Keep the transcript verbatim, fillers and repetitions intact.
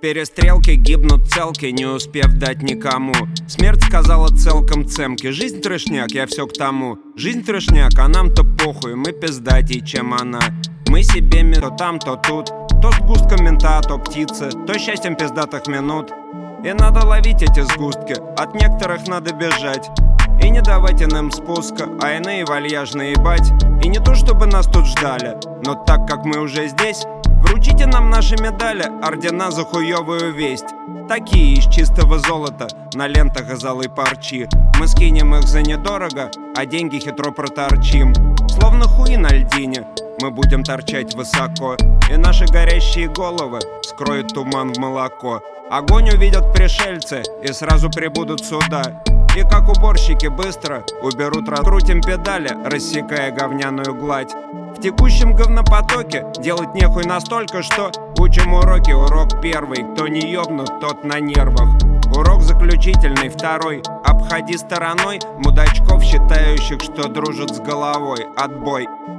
перестрелке гибнут целки, не успев дать никому. Смерть сказала целком цемки: жизнь трешняк, я все к тому. Жизнь трешняк, а нам-то похуй, мы пиздатей, чем она. Мы себе ми- то там, то тут, то сгустком мента, то птицы, то счастьем пиздатых минут. И надо ловить эти сгустки, от некоторых надо бежать. И не давать иным спуска, а иные вальяжно ебать. И не то чтобы нас тут ждали, но так как мы уже здесь, вручите нам наши медали, ордена за хуёвую весть. Такие из чистого золота, на лентах из алой парчи. Мы скинем их за недорого, а деньги хитро проторчим. Словно хуи на льдине, мы будем торчать высоко. И наши горящие головы скроет туман в молоко. Огонь увидят пришельцы и сразу прибудут сюда. И как уборщики быстро уберут, раскрутим педали, рассекая говняную гладь. В текущем говнопотоке делать нехуй настолько, что учим уроки. Урок первый: кто не ёбнут, тот на нервах. Урок заключительный второй: обходи стороной мудачков, считающих, что дружат с головой. Отбой.